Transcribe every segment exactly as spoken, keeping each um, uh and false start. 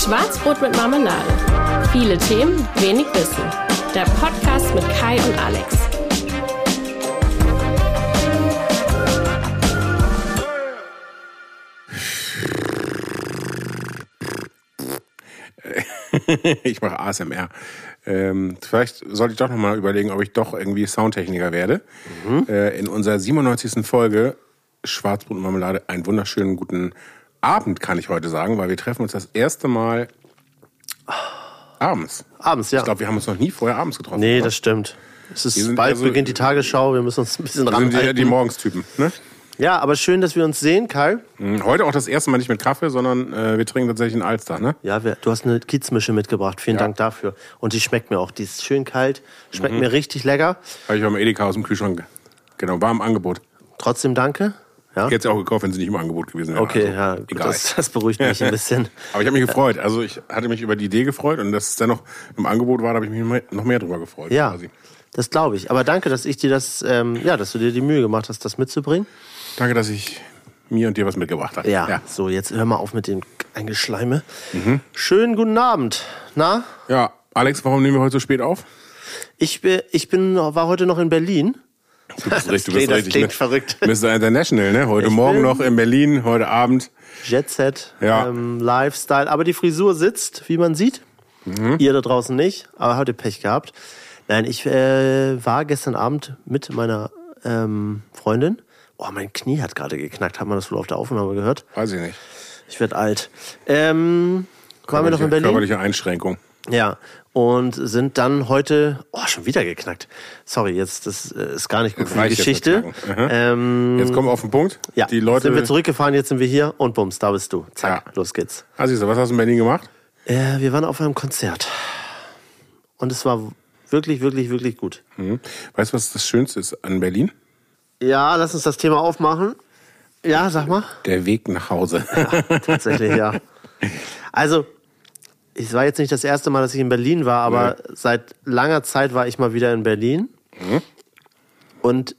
Schwarzbrot mit Marmelade. Viele Themen, wenig Wissen. Der Podcast mit Kai und Alex. Ich mache A S M R. Ähm, vielleicht sollte ich doch nochmal überlegen, ob ich doch irgendwie Soundtechniker werde. Mhm. Äh, in unserer siebenundneunzigsten Folge Schwarzbrot und Marmelade einen wunderschönen guten Abend, kann ich heute sagen, weil wir treffen uns das erste Mal abends. Abends, ja. Ich glaube, wir haben uns noch nie vorher abends getroffen. Nee, oder? Das stimmt. Es ist sind bald also, beginnt die Tagesschau, wir müssen uns ein bisschen ranhalten. Wir sind ja die Morgenstypen, ne? Ja, aber schön, dass wir uns sehen, Kai. Heute auch das erste Mal nicht mit Kaffee, sondern äh, wir trinken tatsächlich einen Alster, ne? Ja, wir, du hast eine Kiezmische mitgebracht. Vielen ja. Dank dafür. Und die schmeckt mir auch. Die ist schön kalt, schmeckt mhm. mir richtig lecker. Habe ich beim Edeka aus dem Kühlschrank. Genau, war im Angebot. Trotzdem danke. Ja. Ich hätte es ja auch gekauft, wenn sie nicht im Angebot gewesen wäre. Okay, also, ja, egal. Das, das beruhigt mich ein bisschen. Aber ich habe mich gefreut. Also ich hatte mich über die Idee gefreut und dass es dann noch im Angebot war, da habe ich mich noch mehr drüber gefreut. Ja, quasi. Das glaube ich. Aber danke, dass ich dir das, ähm, ja, dass du dir die Mühe gemacht hast, das mitzubringen. Danke, dass ich mir und dir was mitgebracht habe. Ja, ja. So, jetzt hör mal auf mit dem Eingeschleime. Mhm. Schönen guten Abend. Na? Ja, Alex, warum nehmen wir heute so spät auf? Ich, bin, ich bin, war heute noch in Berlin. Du bist richtig, das du bist richtig klingt verrückt. Mister International, ne? Heute ich Morgen noch in Berlin, heute Abend. Jet Set, ja. ähm, Lifestyle. Aber die Frisur sitzt, wie man sieht. Mhm. Ihr da draußen nicht, aber heute Pech gehabt. Nein, ich äh, war gestern Abend mit meiner ähm, Freundin. Oh, mein Knie hat gerade geknackt. Hat man das wohl auf der Aufnahme gehört? Weiß ich nicht. Ich werde alt. Ähm, waren wir noch in Berlin? Körperliche Einschränkung. Ja, und sind dann heute... Oh, schon wieder geknackt. Sorry, jetzt das ist gar nicht gut für die Geschichte. Jetzt, ähm, jetzt kommen wir auf den Punkt. Ja, die Leute sind wir zurückgefahren, jetzt sind wir hier und bums, da bist du. Zack, ja. Los geht's. Ah, siehst du, was hast du in Berlin gemacht? Äh, wir waren auf einem Konzert. Und es war wirklich, wirklich, wirklich gut. Mhm. Weißt du, was das Schönste ist an Berlin? Ja, lass uns das Thema aufmachen. Ja, sag mal. Der Weg nach Hause. Ja, tatsächlich, ja. Also, es war jetzt nicht das erste Mal, dass ich in Berlin war, aber nee. Seit langer Zeit war ich mal wieder in Berlin. Mhm. Und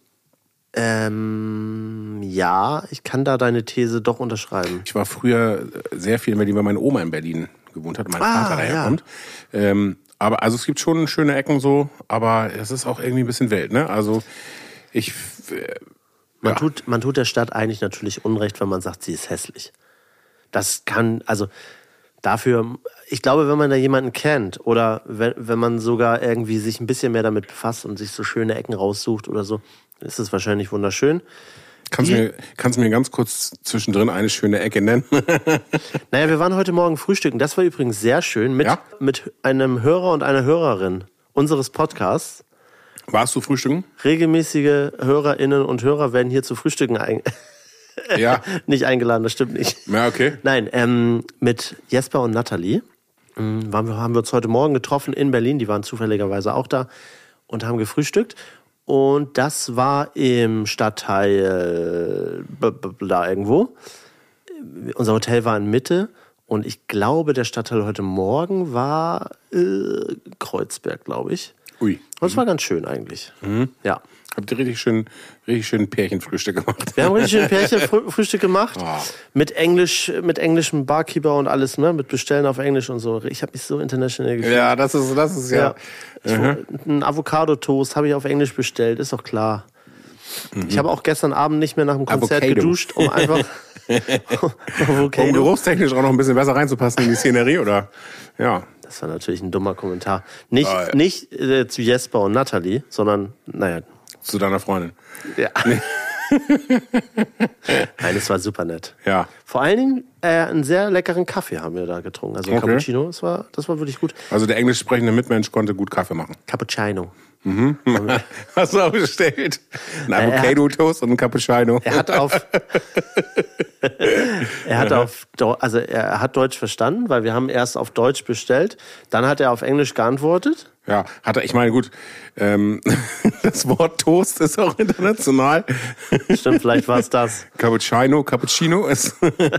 ähm, ja, ich kann da deine These doch unterschreiben. Ich war früher sehr viel in Berlin, weil meine Oma in Berlin gewohnt hat und mein ah, Vater daher ja. kommt. Ähm, aber also es gibt schon schöne Ecken so, aber es ist auch irgendwie ein bisschen Welt, ne? Also ich... Äh, Man, ja. tut, man tut der Stadt eigentlich natürlich Unrecht, wenn man sagt, sie ist hässlich. Das kann, also dafür, ich glaube, wenn man da jemanden kennt oder wenn, wenn man sogar irgendwie sich ein bisschen mehr damit befasst und sich so schöne Ecken raussucht oder so, ist es wahrscheinlich wunderschön. Kannst du mir, kannst mir ganz kurz zwischendrin eine schöne Ecke nennen? Naja, wir waren heute Morgen frühstücken. Das war übrigens sehr schön mit, ja? mit einem Hörer und einer Hörerin unseres Podcasts. Warst du frühstücken? Regelmäßige Hörerinnen und Hörer werden hier zu Frühstücken ein ja. nicht eingeladen, das stimmt nicht. Ja, okay. Nein, ähm, mit Jesper und Nathalie ähm, waren wir, haben wir uns heute Morgen getroffen in Berlin. Die waren zufälligerweise auch da und haben gefrühstückt. Und das war im Stadtteil äh, da irgendwo. Unser Hotel war in Mitte. Und ich glaube, der Stadtteil heute Morgen war äh, Kreuzberg, glaube ich. Ui. Und es war ganz schön eigentlich. Mhm. Ja. Habt ihr richtig schön, richtig schön Pärchenfrühstück gemacht? Wir haben richtig schön Pärchenfrühstück gemacht. Oh. Mit Englisch, mit englischem Barkeeper und alles, ne? Mit Bestellen auf Englisch und so. Ich habe mich so international gefühlt. Ja, das ist, das ist ja. ja. Mhm. Ein Avocado-Toast habe ich auf Englisch bestellt, ist doch klar. Mhm. Ich habe auch gestern Abend nicht mehr nach dem Konzert Avocado. geduscht, um einfach... um geruchstechnisch auch noch ein bisschen besser reinzupassen in die Szenerie, oder? Ja. Das war natürlich ein dummer Kommentar. Nicht, oh, ja. nicht äh, zu Jesper und Nathalie, sondern, naja. Zu deiner Freundin. Ja. Nein, es war super nett. Ja. Vor allen Dingen äh, einen sehr leckeren Kaffee haben wir da getrunken. Also ein okay. Cappuccino, das war, das war wirklich gut. Also der englisch sprechende Mitmensch konnte gut Kaffee machen. Cappuccino. Mhm. Hast du auch bestellt? Ein Avocado-Toast und ein Cappuccino. Er hat auf... er hat auf... Also er hat Deutsch verstanden, weil wir haben erst auf Deutsch bestellt. Dann hat er auf Englisch geantwortet. Ja, hat er, ich meine, gut, ähm, das Wort Toast ist auch international. Stimmt, vielleicht war es das. Cappuccino, Cappuccino ist...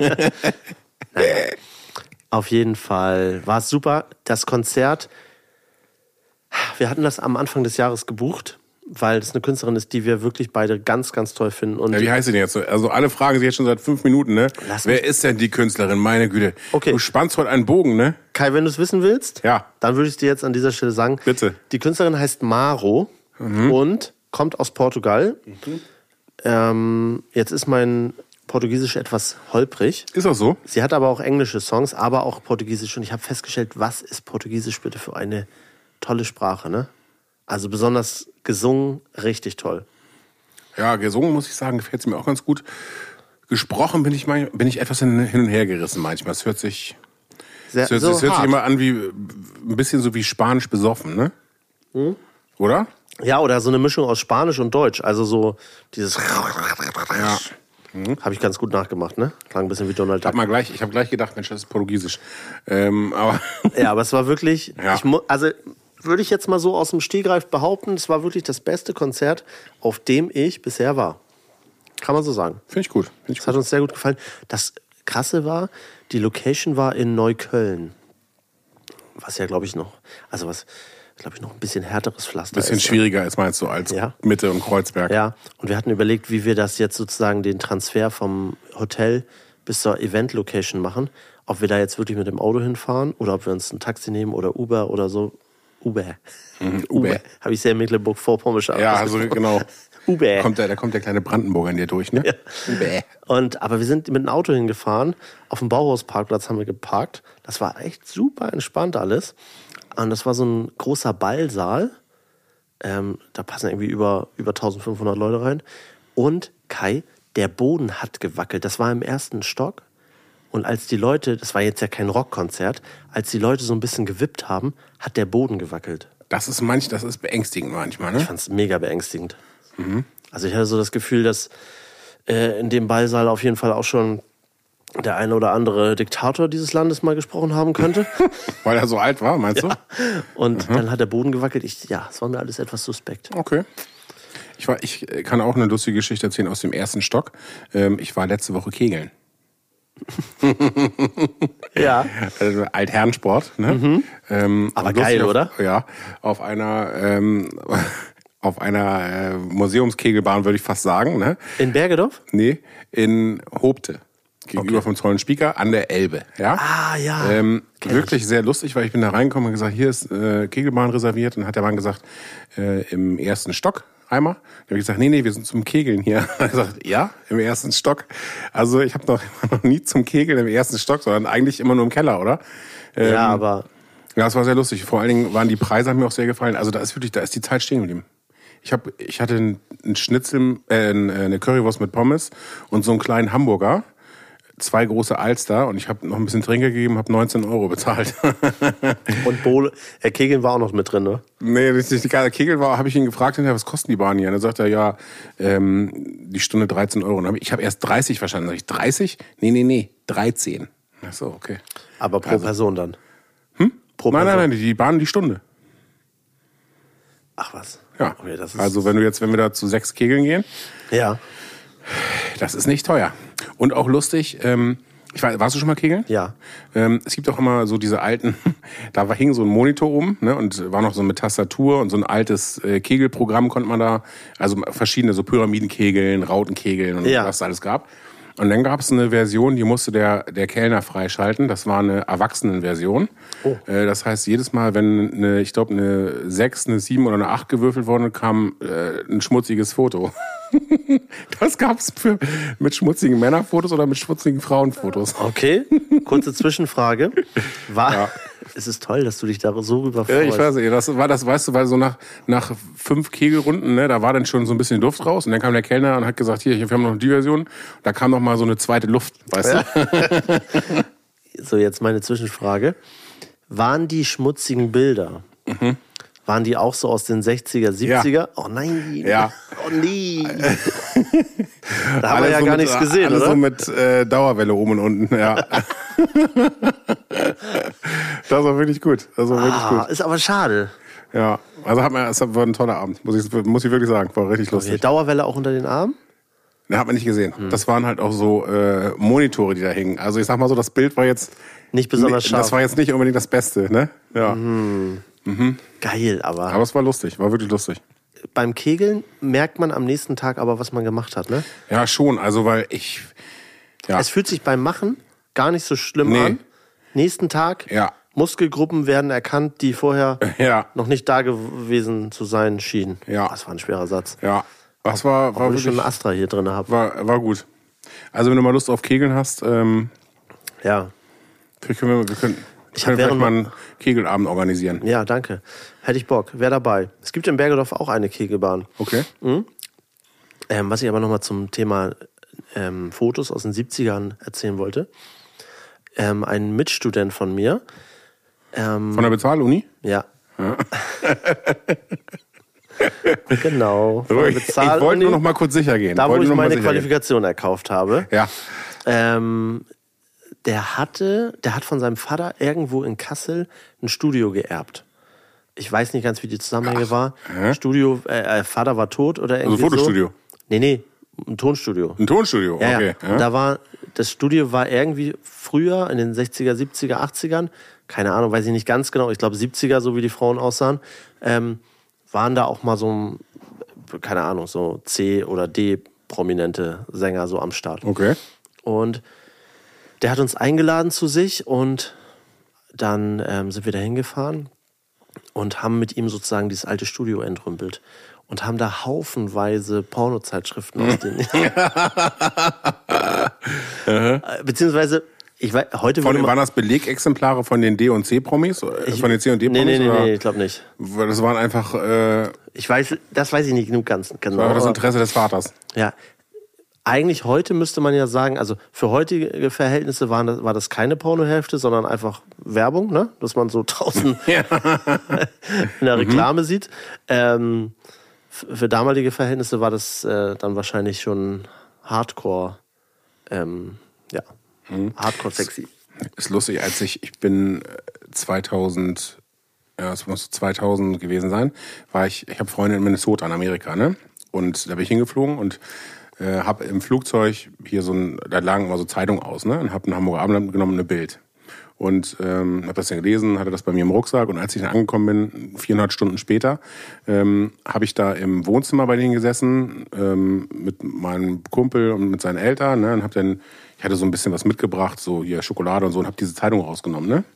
Auf jeden Fall war es super. Das Konzert... Wir hatten das am Anfang des Jahres gebucht weil das eine Künstlerin ist, die wir wirklich beide ganz, ganz toll finden. Und ja, wie heißt sie denn jetzt? Also alle fragen sich jetzt schon seit fünf Minuten, ne? Lass Wer mich- ist denn die Künstlerin? Meine Güte. Okay. Du spannst heute einen Bogen, ne? Kai, wenn du es wissen willst, Ja. dann würde ich dir jetzt an dieser Stelle sagen, Bitte. Die Künstlerin heißt Maro und kommt aus Portugal. Ähm, jetzt ist mein Portugiesisch etwas holprig. Ist das so? Sie hat aber auch englische Songs, aber auch Portugiesisch. Und ich habe festgestellt, was ist Portugiesisch bitte für eine tolle Sprache, ne? Also besonders gesungen, richtig toll. Ja, gesungen, muss ich sagen, gefällt mir auch ganz gut. Gesprochen bin ich, mein, bin ich etwas hin, hin und her gerissen manchmal. Es hört sich, Sehr, es hört, so es hört sich hart. immer an wie ein bisschen so wie Spanisch besoffen, ne? Hm? Oder? Ja, oder so eine Mischung aus Spanisch und Deutsch. Also so dieses... Ja. Habe ich ganz gut nachgemacht, ne? Klang ein bisschen wie Donald Ich hab Duck. mal gleich, ich habe gleich gedacht, Mensch, das ist Portugiesisch. Ähm, aber Ja, aber es war wirklich... Ja. Ich mu- also würde ich jetzt mal so aus dem Stegreif behaupten, es war wirklich das beste Konzert, auf dem ich bisher war. Kann man so sagen. finde ich gut. Find ich Das hat gut. uns sehr gut gefallen. Das Krasse war, die Location war in Neukölln. Was ja, glaube ich, noch... Also was... glaube ich, noch ein bisschen härteres Pflaster Bisschen ist. schwieriger ist meinst du als Ja. Mitte und Kreuzberg. Ja, und wir hatten überlegt, wie wir das jetzt sozusagen den Transfer vom Hotel bis zur Event-Location machen. Ob wir da jetzt wirklich mit dem Auto hinfahren oder ob wir uns ein Taxi nehmen oder Uber oder so. Uber. Mhm, Uber. Habe ich sehr Mecklenburg-Vorpommersche Ja, also ausgesprochen. genau. Uber. Kommt der, da kommt der kleine Brandenburger in dir durch, ne? Ja. Uber. Und, aber wir sind mit dem Auto hingefahren. Auf dem Bauhausparkplatz haben wir geparkt. Das war echt super entspannt alles. Und das war so ein großer Ballsaal. Ähm, da passen irgendwie über, über eintausendfünfhundert Leute rein. Und Kai, der Boden hat gewackelt. Das war im ersten Stock. Und als die Leute, das war jetzt ja kein Rockkonzert, als die Leute so ein bisschen gewippt haben, hat der Boden gewackelt. Das ist manch, das ist beängstigend manchmal, ne? Ich fand es mega beängstigend. Also ich hatte so das Gefühl, dass äh, in dem Ballsaal auf jeden Fall auch schon der eine oder andere Diktator dieses Landes mal gesprochen haben könnte. Weil er so alt war, meinst du? Und dann hat der Boden gewackelt. Ich, ja, es war mir alles etwas suspekt. Okay. Ich, war, ich kann auch eine lustige Geschichte erzählen aus dem ersten Stock. Ähm, ich war letzte Woche kegeln. Ja. Also Altherrensport, ne? Ähm, Aber und geil, lustig oder? Auf, ja, auf einer, ähm, auf einer äh, Museumskegelbahn würde ich fast sagen, ne? In Bergedorf? Nee, in Hobte. Gegenüber Okay. vom Zollenspieker an der Elbe, ja? Ah, ja. Ähm, Kenn wirklich sehr lustig, weil ich bin da reingekommen und gesagt, hier ist äh, Kegelbahn reserviert. Und dann hat der Mann gesagt, äh, im ersten Stock einmal. Da habe ich gesagt, nee, nee, wir sind zum Kegeln hier. Er hat gesagt, ja, im ersten Stock. Also ich habe noch, noch nie zum Kegeln im ersten Stock, sondern eigentlich immer nur im Keller, oder? Ähm, Ja, aber Ja, das war sehr lustig. Vor allen Dingen waren die Preise, haben mir auch sehr gefallen. Also da ist wirklich, da ist die Zeit stehen geblieben. Ich hab, ich hatte einen Schnitzel, äh, eine Currywurst mit Pommes und so einen kleinen Hamburger. Zwei große Alster und ich habe noch ein bisschen Trinker gegeben, habe neunzehn Euro bezahlt. und Bohle, äh, Kegeln war auch noch mit drin, ne? Nee, das ist nicht egal. Kegel war, habe ich ihn gefragt, was kosten die Bahnen hier? Und dann sagt er, ja, ähm, die Stunde dreizehn Euro. Und dann hab ich ich habe erst dreißig verstanden. Sag ich, dreißig? Nee, nee, nee, dreizehn. Ach so, okay. Aber pro Also- Person dann. Hm? Pro Nein, Person. nein, nein, die Bahn die Stunde. Ach was. Ja. Okay, das ist, Also wenn du jetzt, wenn wir da zu sechs Kegeln gehen, ja, das ist nicht teuer. Und auch lustig, ähm, ich war, warst du schon mal kegeln? ja. Ähm, es gibt auch immer so diese alten, da war, hing so ein Monitor oben, ne, und war noch so mit Tastatur und so ein altes äh, Kegelprogramm konnte man da, also verschiedene so Pyramidenkegeln, Rautenkegeln und Ja. was es alles gab. Und dann gab es eine Version, die musste der, der Kellner freischalten. Das war eine Erwachsenenversion. Oh. Äh, das heißt, jedes Mal, wenn eine, ich glaube, eine sechs, eine sieben oder eine acht gewürfelt wurde, kam äh, ein schmutziges Foto. Das gab's für mit schmutzigen Männerfotos oder mit schmutzigen Frauenfotos. Okay, kurze Zwischenfrage. War, Ja. Es ist toll, dass du dich da so rüber Ja, freust. ich weiß nicht, das war das, weißt du, weil so nach, nach fünf Kegelrunden, ne, da war dann schon so ein bisschen Luft raus und dann kam der Kellner und hat gesagt, hier, wir haben noch die Version. Da kam noch mal so eine zweite Luft, weißt du? So, jetzt meine Zwischenfrage. Waren die schmutzigen Bilder, Mhm. waren die auch so aus den sechziger, siebziger? Oh nein. Ja. Oh nee. Da haben wir Alles ja so gar mit, nichts gesehen, alles oder? so mit äh, Dauerwelle oben und unten, ja. Das war wirklich gut. Das war ah, wirklich ist aber schade. gut. Ja. Also hat man, es war ein toller Abend, muss ich, muss ich wirklich sagen. War richtig Okay, lustig. Dauerwelle auch unter den Armen? Ne, hat man nicht gesehen. Das waren halt auch so äh, Monitore, die da hingen. Also ich sag mal so, das Bild war jetzt Nicht besonders nee, scharf. das war jetzt nicht unbedingt das Beste, ne? Ja. Geil, aber, Aber es war lustig, war wirklich lustig. beim Kegeln merkt man am nächsten Tag aber, was man gemacht hat, ne? Ja, schon. Also, weil ich... Ja. Es fühlt sich beim Machen gar nicht so schlimm Nee. an. Nächsten Tag, Ja. Muskelgruppen werden erkannt, die vorher Ja. noch nicht da gewesen zu sein schienen. Ja. Das war ein schwerer Satz. Ja. Was war... war Obwohl ich schon wirklich, einen Astra hier drin habe. war, war gut. Also, wenn du mal Lust auf Kegeln hast, ähm, Ja. vielleicht können wir, wir können, Ich können hab vielleicht während- mal einen Kegelabend organisieren. Ja, danke. Hätte ich Bock. Wer dabei? Es gibt in Bergedorf auch eine Kegelbahn. Okay. Ähm, was ich aber nochmal zum Thema ähm, Fotos aus den siebzigern erzählen wollte. Ähm, ein Mitstudent von mir. Ähm, Von der Bezahluni? ja. Genau. Von der Ich, ich Bezahluni, wollte nur noch mal kurz sicher gehen. Da, wo wollte ich nur noch mal meine sicher Qualifikation erkauft habe. Gehen. Ja. Ähm, der hatte, der hat von seinem Vater irgendwo in Kassel ein Studio geerbt. Ich weiß nicht ganz, wie die Zusammenhänge war. hä? Studio, äh, Vater war tot oder irgendwie Also Fotostudio? so. Nee, nee, ein Tonstudio. Ein Tonstudio, Ja, okay. ja. Und da war, das Studio war irgendwie früher, in den sechziger, siebziger, achtzigern, keine Ahnung, weiß ich nicht ganz genau, ich glaube siebziger, so wie die Frauen aussahen, ähm, waren da auch mal so, keine Ahnung, so C- oder D-prominente Sänger so am Start. Okay. Und der hat uns eingeladen zu sich und dann ähm, sind wir da hingefahren und haben mit ihm sozusagen dieses alte Studio entrümpelt und haben da haufenweise Pornozeitschriften aus den... Äh, Beziehungsweise, ich weiß, heute Von, würde man... waren das Belegexemplare von den D und C-Promis? Äh, Von den C und Nee, D-Promis? nee, nee, oder? nee, ich glaube nicht. Das waren einfach äh, Ich weiß, das weiß ich nicht genug ganz genau. war das aber- Interesse des Vaters. Ja, eigentlich heute müsste man ja sagen, also für heutige Verhältnisse waren das, war das keine Pornohälfte, sondern einfach Werbung, ne? Dass man so tausend in der Reklame sieht. Ähm, f- für damalige Verhältnisse war das äh, dann wahrscheinlich schon Hardcore, ähm, ja, Hardcore sexy. Ist lustig, als ich, ich bin äh, zweitausend, ja, es muss zweitausend gewesen sein, war ich, ich habe Freunde in Minnesota in Amerika, ne? Und da bin ich hingeflogen und äh, habe im Flugzeug hier so ein, da lagen mal so Zeitungen aus, ne? Und habe ein Hamburger Abendblatt genommen, eine Bild. Und ähm, habe das dann gelesen, hatte das bei mir im Rucksack und als ich dann angekommen bin, viereinhalb Stunden später, ähm, habe ich da im Wohnzimmer bei denen gesessen, ähm, mit meinem Kumpel und mit seinen Eltern, ne? Und hab dann, ich hatte so ein bisschen was mitgebracht, so hier Schokolade und so, und habe diese Zeitung rausgenommen, ne?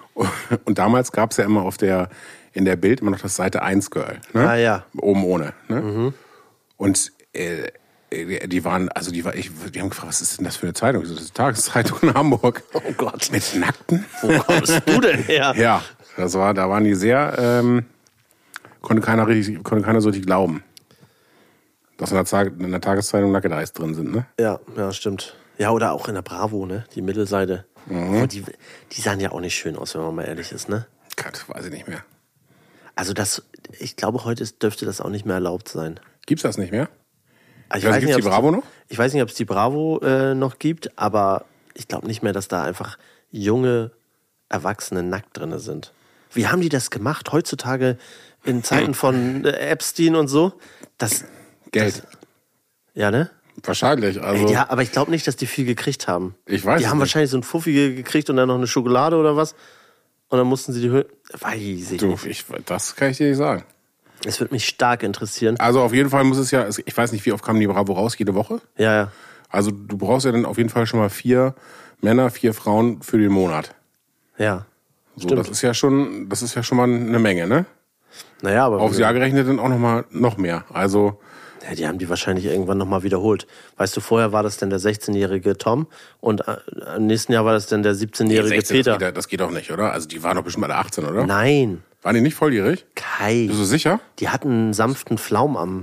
Und damals gab es ja immer auf der, in der Bild immer noch das Seite eins Girl, ne? Ah, ja. Oben ohne, ne? Und äh, die waren, also die war, ich, die haben gefragt, was ist denn das für eine Zeitung? Das ist die Tageszeitung in Hamburg. Oh Gott. Mit Nackten? Wo kommst du denn her? Ja, das war, da waren die sehr, ähm, konnte keiner richtig, konnte keiner so richtig glauben, dass in der, Tag, in der Tageszeitung nackte Eis drin sind, ne? Ja, ja, stimmt. Ja, oder auch in der Bravo, ne? Die Mittelseite. Aber die, die sahen ja auch nicht schön aus, wenn man mal ehrlich ist, ne? Gott, weiß ich nicht mehr. Also das, ich glaube, heute ist, dürfte das auch nicht mehr erlaubt sein. Gibt's das nicht mehr? Ich weiß nicht, gibt's die ob's Bravo noch? Ich weiß nicht, ob es die Bravo äh, noch gibt, aber ich glaube nicht mehr, dass da einfach junge Erwachsene nackt drin sind. Wie haben die das gemacht? Heutzutage in Zeiten von äh, Epstein und so? Das, Geld. ja, ne? Wahrscheinlich, also. Ey, ja, aber ich glaube nicht, dass die viel gekriegt haben. Ich weiß Die es haben nicht. wahrscheinlich so ein Fuffi gekriegt und dann noch eine Schokolade oder was. Und dann mussten sie die Höhe. Weiß ich Du, nicht. ich, das kann ich dir nicht sagen. Es würde mich stark interessieren. Also auf jeden Fall muss es ja, ich weiß nicht, wie oft kam die Bravo raus, jede Woche? Ja, ja. Also du brauchst ja dann auf jeden Fall schon mal vier Männer, vier Frauen für den Monat. Ja. So, Stimmt. das ist ja schon, das ist ja schon mal eine Menge, ne? Naja, aber. Aufs Jahr gerechnet dann auch noch mal noch mehr. Also Ja, die haben die wahrscheinlich irgendwann nochmal wiederholt. Weißt du, vorher war das dann der sechzehnjährige Tom und äh, im nächsten Jahr war das dann der siebzehnjährige sechzehn, Peter. Das geht, das geht doch nicht, oder? Also die waren doch bestimmt alle achtzehn, oder? Nein, Waren die nicht volljährig? Kai. Bist du sicher? Die hatten einen sanften Flaum am.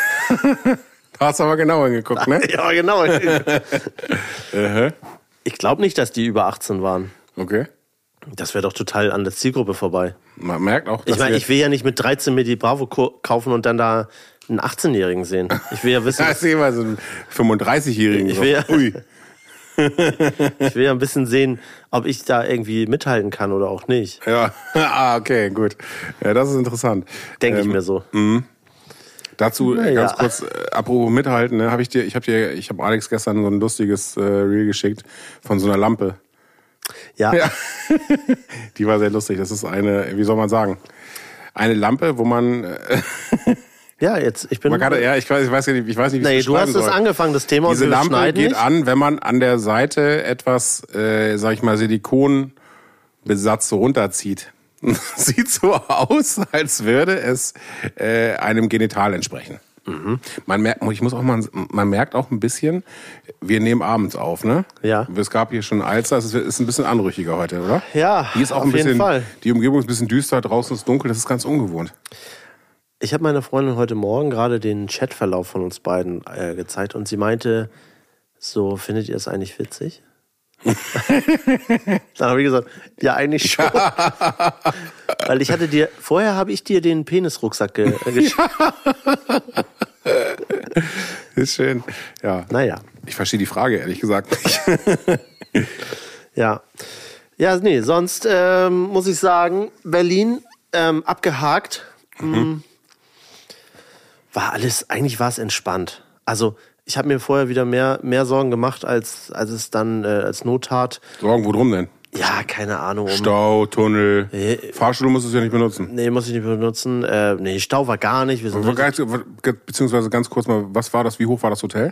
Da hast du aber genau hingeguckt, ne? Ja, genau. Ich glaube nicht, dass die über achtzehn waren. Okay. Das wäre doch total an der Zielgruppe vorbei. Man merkt auch, dass Ich meine, wir- ich will ja nicht mit dreizehn mir die Bravo ko- kaufen und dann da einen achtzehnjährigen sehen. Ich will ja wissen, Ja, ich sehe mal so einen fünfunddreißigjährigen. Ich so. will ja- Ui. ich will ja ein bisschen sehen, ob ich da irgendwie mithalten kann oder auch nicht. Ja, ah, okay, gut. Ja, das ist interessant. Denke ich Ähm, mir so. Dazu äh, Ja. ganz kurz, äh, apropos mithalten, ne, habe ich dir, ich habe dir, ich habe Alex gestern so ein lustiges äh, Reel geschickt von so einer Lampe. Ja. Ja. Die war sehr lustig. Das ist eine, wie soll man sagen, eine Lampe, wo man, äh, Ja, jetzt, ich bin... Man kann, ja, ich weiß, ich weiß nicht, ich weiß nicht, wie nee, ich es beschreiben du hast soll. es angefangen, das Thema. Diese und wir Lampe schneiden geht nicht. an, wenn man an der Seite etwas, äh, sag ich mal, Silikonbesatz so runterzieht. Sieht so aus, als würde es äh, einem Genital entsprechen. Mhm. Man merkt, ich muss auch mal, man merkt auch ein bisschen, wir nehmen abends auf, ne? Ja. Es gab hier schon Alster, es ist ein bisschen anrüchiger heute, oder? Ja, die ist auch auf ein bisschen, jeden Fall. Die Umgebung ist ein bisschen düster, draußen ist dunkel, das ist ganz ungewohnt. Ich habe meiner Freundin heute Morgen gerade den Chatverlauf von uns beiden äh, gezeigt und sie meinte, so, findet ihr es eigentlich witzig? Dann habe ich gesagt, ja, eigentlich schon. Weil ich hatte dir, vorher habe ich dir den Penisrucksack ge geschickt. Ist schön. Ja. Naja. Ich verstehe die Frage, ehrlich gesagt, nicht. Ja. Ja, nee, sonst ähm, muss ich sagen, Berlin ähm, abgehakt. Mhm. War alles, eigentlich war es entspannt. Also, ich habe mir vorher wieder mehr, mehr Sorgen gemacht, als, als es dann äh, als Not tat. Sorgen, wo drum denn? Ja, keine Ahnung. Um Stau, Tunnel. Nee. Fahrstuhl musst du ja nicht benutzen. Nee, muss ich nicht benutzen. Äh, nee, Stau war gar nicht. Wir sind Aber ganz, beziehungsweise ganz kurz mal, was war das, wie hoch war das Hotel?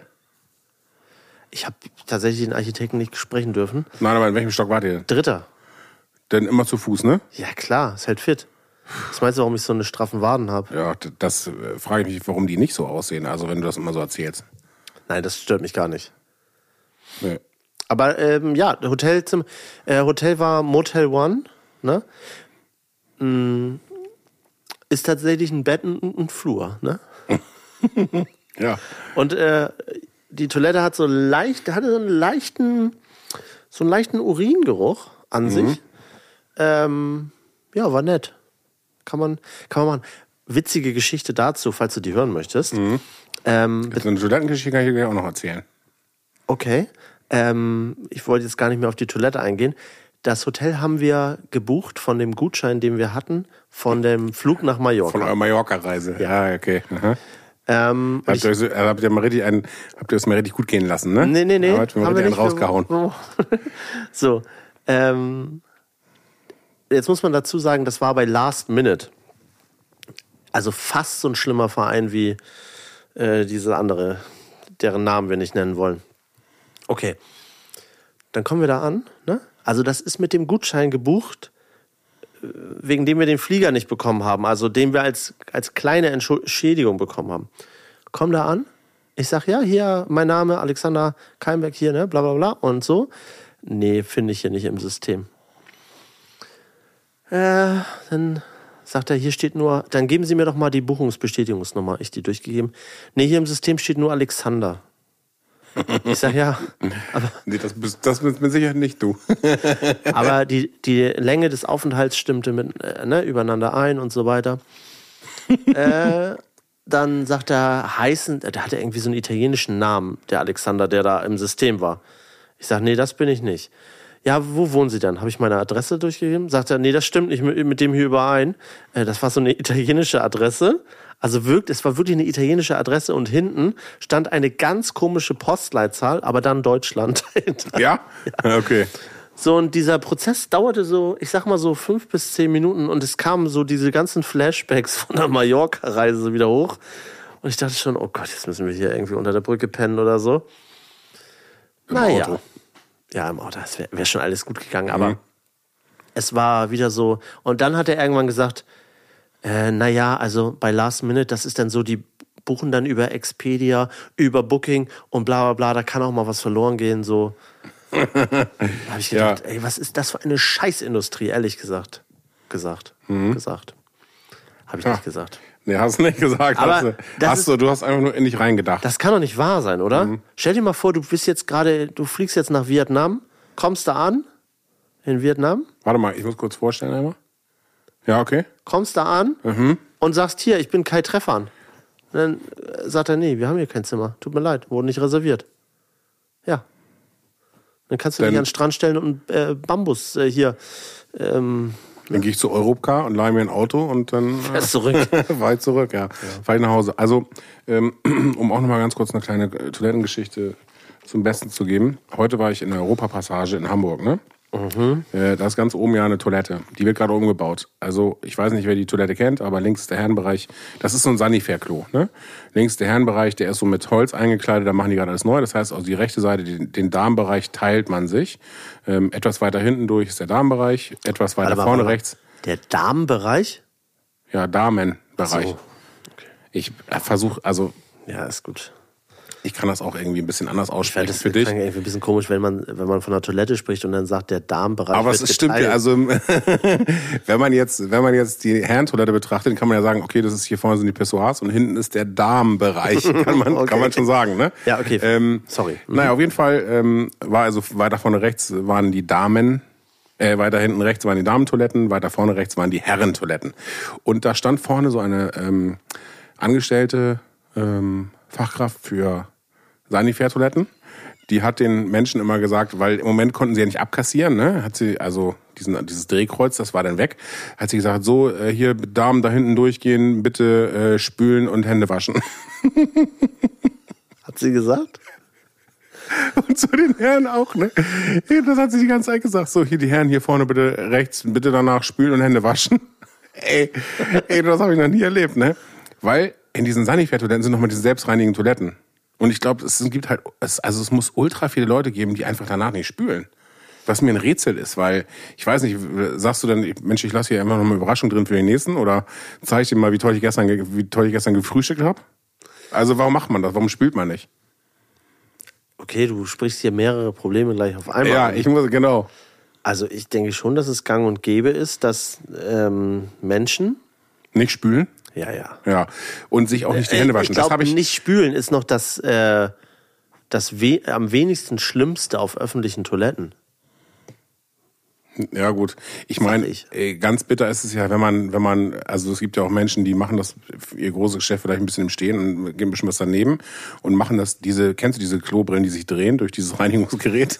ich habe tatsächlich den Architekten nicht sprechen dürfen. Nein, aber in welchem Stock wart ihr denn? Dritter. Denn immer zu Fuß, ne? Ja, klar, ist halt fit. Was meinst du, warum ich so eine straffen Waden habe? Ja, das äh, frage ich mich, warum die nicht so aussehen, also wenn du das immer so erzählst. Nein, das stört mich gar nicht. Nee. Aber ähm, ja, Hotelzimmer, äh, Hotel war Motel One, ne? Mm, ist tatsächlich ein Bett und ein Flur, ne? Ja. Und äh, die Toilette hat so leicht, hatte so einen leichten, so einen leichten Uringeruch an Mhm. sich. Ähm, ja, war nett. Kann man, kann man machen. Witzige Geschichte dazu, falls du die hören möchtest. Mhm. Ähm, So eine Toilettengeschichte kann ich dir auch noch erzählen. Okay. Ähm, ich wollte jetzt gar nicht mehr auf die Toilette eingehen. Das Hotel haben wir gebucht von dem Gutschein, den wir hatten, von dem Flug nach Mallorca. Von eurer Mallorca-Reise. Ja, okay. Aha. Ähm, Habt ihr, euch so, habt ihr mal richtig einen, habt ihr es mal richtig gut gehen lassen, ne? nee, nee, nee. Da habt ihr mal richtig einen rausgehauen. So. Ähm, jetzt muss man dazu sagen, das war bei Last Minute. Also fast so ein schlimmer Verein wie äh, diese andere, deren Namen wir nicht nennen wollen. Okay. Dann kommen wir da an, ne? Also das ist mit dem Gutschein gebucht, wegen dem wir den Flieger nicht bekommen haben, also den wir als, als kleine Entschädigung bekommen haben. Komm da an, ich sag, ja, hier, mein Name, Alexander Keimberg hier, ne, bla bla bla und so. Nee, finde ich hier nicht im System. Äh, dann sagt er, hier steht nur, dann geben Sie mir doch mal die Buchungsbestätigungsnummer. Ich die durchgegeben. Nee, hier im System steht nur Alexander. Ich sag, ja, aber, Nee, das bist, das bist mit Sicherheit nicht du. aber die, die Länge des Aufenthalts stimmte mit, äh, ne, übereinander ein und so weiter. äh, dann sagt er, heißen, der hatte irgendwie so einen italienischen Namen, der Alexander, der da im System war. Ich sag, nee, das bin ich nicht. Ja, wo wohnen Sie dann? Habe ich meine Adresse durchgegeben? Sagt er, nee, das stimmt nicht mit, mit dem hier überein. Äh, das war so eine italienische Adresse. Also wirkt, es war wirklich eine italienische Adresse und hinten stand eine ganz komische Postleitzahl, aber dann Deutschland. Ja? Ja? Okay. So, und dieser Prozess dauerte so, ich sag mal so fünf bis zehn Minuten und es kamen so diese ganzen Flashbacks von der Mallorca-Reise wieder hoch. Und ich dachte schon, oh Gott, jetzt müssen wir hier irgendwie unter der Brücke pennen oder so. Im naja. Auto. Ja, im Auto, das wäre wär schon alles gut gegangen, aber Mhm. es war wieder so. Und dann hat er irgendwann gesagt, äh, naja, also bei Last Minute, das ist dann so, die buchen dann über Expedia, über Booking und bla bla bla, da kann auch mal was verloren gehen, so. Da habe ich gedacht, Ja. ey, was ist das für eine Scheißindustrie, ehrlich gesagt. Gesagt. Mhm. Gesagt. Habe ich Ja. nicht gesagt. Nee, hast du nicht gesagt. Aber hast du, das hast ist- du, du hast einfach nur in dich reingedacht. Das kann doch nicht wahr sein, oder? Mhm. Stell dir mal vor, du bist jetzt gerade, du fliegst jetzt nach Vietnam, kommst da an, in Vietnam, Warte mal, ich muss kurz vorstellen einmal. Ja, okay. kommst da an Mhm. und sagst, hier, ich bin Kai Treffan. Und dann äh, sagt er, nee, wir haben hier kein Zimmer. Tut mir leid, wurde nicht reserviert. Ja. Dann kannst du Dann- dich an den Strand stellen und äh, Bambus äh, hier ähm, Dann gehe ich zu Europcar und leihe mir ein Auto und dann äh, fährst zurück. fahr ich zurück, ja. Fahr ich nach Hause. Also, ähm, um auch nochmal ganz kurz eine kleine äh, Toilettengeschichte zum Besten zu geben. Heute war ich in der Europapassage in Hamburg, ne? Mhm. Äh, da ist ganz oben ja eine Toilette. Die wird gerade umgebaut. Also ich weiß nicht, wer die Toilette kennt, aber links ist der Herrenbereich. Das ist so ein Sanifair-Klo. Ne? Links ist der Herrenbereich, der ist so mit Holz eingekleidet. Da machen die gerade alles neu. Das heißt, also die rechte Seite, den, den Darmbereich teilt man sich. Ähm, etwas weiter hinten durch ist der Darmbereich. Etwas weiter warte, vorne warte. rechts. Der Darmbereich? Ja, Damenbereich. So. Okay. Ich äh, versuche, also... Ja, ist gut. Ich kann das auch irgendwie ein bisschen anders aussprechen das für dich. Das klingt irgendwie ein bisschen komisch, wenn man, wenn man von der Toilette spricht und dann sagt, der Darmbereich Aber wird es stimmt ja, geteilt. also wenn man jetzt, wenn man jetzt die Herrentoilette betrachtet, kann man ja sagen, okay, das ist hier vorne sind die Pissoirs und hinten ist der Darmbereich, kann man, Okay. kann man schon sagen, ne? Ja, okay. Ähm, Sorry. Mhm. Naja, auf jeden Fall ähm, war also weiter vorne rechts waren die Damen, äh, weiter hinten rechts waren die Damentoiletten, weiter vorne rechts waren die Herrentoiletten. Und da stand vorne so eine ähm, angestellte ähm, Fachkraft für Sanifair-Toiletten. Die hat den Menschen immer gesagt, weil im Moment konnten sie ja nicht abkassieren, ne? Hat sie also diesen, dieses Drehkreuz, das war dann weg. Hat sie gesagt, so äh, hier Damen da hinten durchgehen, bitte äh, spülen und Hände waschen. Hat sie gesagt? Und zu den Herren auch, ne? Das hat sie die ganze Zeit gesagt. So, hier die Herren hier vorne bitte rechts, bitte danach spülen und Hände waschen. Ey, ey, das habe ich noch nie erlebt, ne? Weil in diesen Sanifair-Toiletten sind nochmal diese selbstreinigen Toiletten. Und ich glaube, es gibt halt, es, also es muss ultra viele Leute geben, die einfach danach nicht spülen. Was mir ein Rätsel ist, weil, ich weiß nicht, sagst du dann, Mensch, ich lasse hier einfach noch eine Überraschung drin für den nächsten oder zeige ich dir mal, wie toll ich gestern, wie toll ich gestern gefrühstückt habe? Also warum macht man das? Warum spült man nicht? Okay, du sprichst hier mehrere Probleme gleich auf einmal Ja, an. ich muss, genau. Also ich denke schon, dass es gang und gäbe ist, dass ähm, Menschen... Nicht spülen? Ja, ja. Ja. Und sich auch nicht die Hände waschen. Ich glaube, das habe ich nicht spülen ist noch das, äh, das we- am wenigsten Schlimmste auf öffentlichen Toiletten. Ja gut, ich meine, ich. ganz bitter ist es ja, wenn man, wenn man, also es gibt ja auch Menschen, die machen das, ihr großes Geschäft vielleicht ein bisschen im Stehen und geben ein bisschen was daneben und machen das, diese, kennst du diese Klobrillen, die sich drehen durch dieses Reinigungsgerät?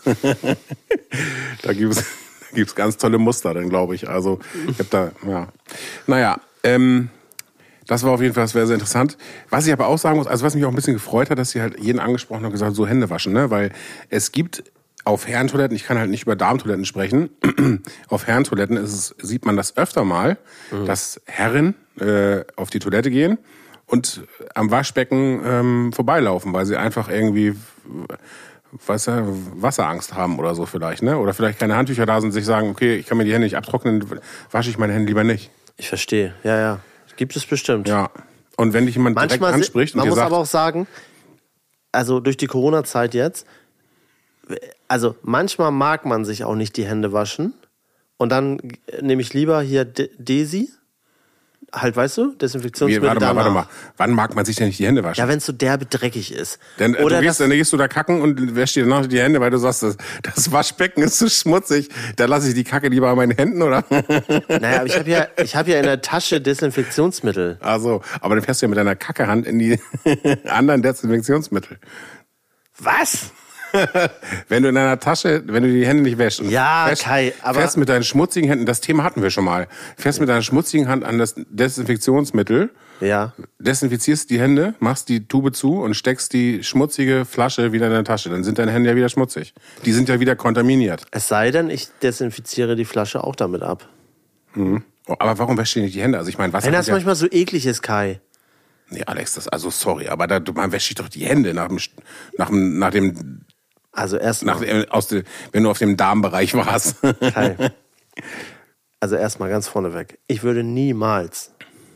Da gibt es gibt's ganz tolle Muster, dann glaube ich. Also ich habe da, ja, naja, ähm, das war auf jeden Fall sehr, sehr interessant. Was ich aber auch sagen muss, also was mich auch ein bisschen gefreut hat, dass sie halt jeden angesprochen haben und gesagt, so Hände waschen, ne? Weil es gibt auf Herrentoiletten, ich kann halt nicht über Damentoiletten sprechen, auf Herrentoiletten ist es, sieht man das öfter mal, mhm. dass Herren äh, auf die Toilette gehen und am Waschbecken ähm, vorbeilaufen, weil sie einfach irgendwie weißt du, Wasserangst haben oder so vielleicht, ne? Oder vielleicht keine Handtücher da sind und sich sagen, okay, ich kann mir die Hände nicht abtrocknen, wasche ich meine Hände lieber nicht. Ich verstehe, ja, ja. Gibt es bestimmt. Ja. Und wenn dich jemand Manchmal direkt anspricht und man dir muss sagt, aber auch sagen, also durch die Corona-Zeit jetzt, also manchmal mag man sich auch nicht die Hände waschen und dann nehme ich lieber hier De- Desi, halt, weißt du, Desinfektionsmittel. Wie, warte mal, danach. warte mal, wann mag man sich denn nicht die Hände waschen? Ja, wenn es so derbe dreckig ist. Denn äh, Oder du gehst, das, dann gehst du da kacken und wäschst dir danach die Hände, weil du sagst, das, das Waschbecken ist zu schmutzig. Da lasse ich die Kacke lieber an meinen Händen, oder? naja, aber ich habe ja, ich hab ja in der Tasche Desinfektionsmittel. Also, aber dann fährst du ja mit deiner Kackehand in die anderen Desinfektionsmittel. Was? Wenn du in deiner Tasche, wenn du die Hände nicht wäschst. Ja, fährst, Kai, aber... Fährst mit deinen schmutzigen Händen, das Thema hatten wir schon mal, fährst mit deiner schmutzigen Hand an das Desinfektionsmittel, Ja. desinfizierst die Hände, machst die Tube zu und steckst die schmutzige Flasche wieder in deine Tasche. Dann sind deine Hände ja wieder schmutzig. Die sind ja wieder kontaminiert. Es sei denn, ich desinfiziere die Flasche auch damit ab. Mhm. Aber warum wäschst du nicht die Hände? Also ich meine, was Wenn das ja, manchmal so eklig ist, Kai. Nee, Alex, das, also sorry, aber da, man wäscht sich doch die Hände nach dem, nach dem, nach dem, Also nach, erstmal, aus dem, wenn du auf dem Darmbereich warst. Kai. Also erstmal ganz vorneweg. Ich würde niemals,